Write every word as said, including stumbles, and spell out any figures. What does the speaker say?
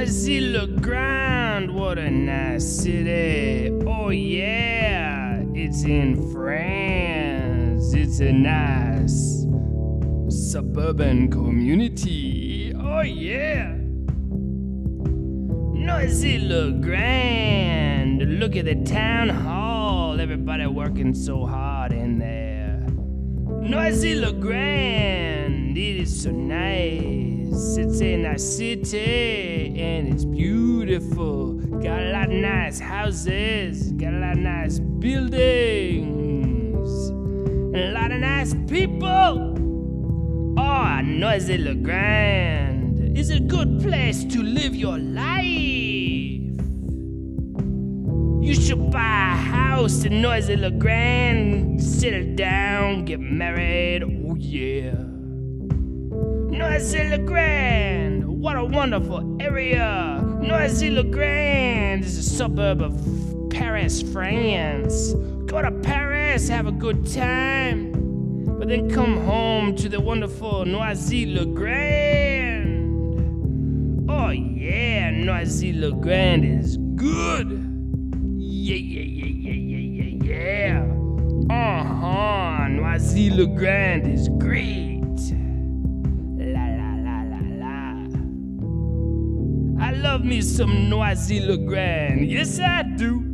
Noisy-le-Grand, what a nice city. Oh yeah, it's in France. It's a nice suburban community. Oh yeah. Noisy-le-Grand, look at the town hall. Everybody working so hard in there. Noisy-le-Grand, it is so nice. It's a nice city and it's beautiful. Got a lot of nice houses, got a lot of nice buildings, and a lot of nice people. Oh, Noisy-le-Grand is a good place to live your life. You should buy a house in Noisy-le-Grand, settle down, get married. Oh yeah. Noisy-le-Grand, what a wonderful area. Noisy-le-Grand is a suburb of Paris, France. Go to Paris, have a good time, but then come home to the wonderful Noisy-le-Grand. Oh yeah, Noisy-le-Grand is good. Yeah, yeah, yeah, yeah, yeah, yeah, yeah. Uh-huh, Noisy-le-Grand is great. I love me some Noisy-le-Grand, yes I do.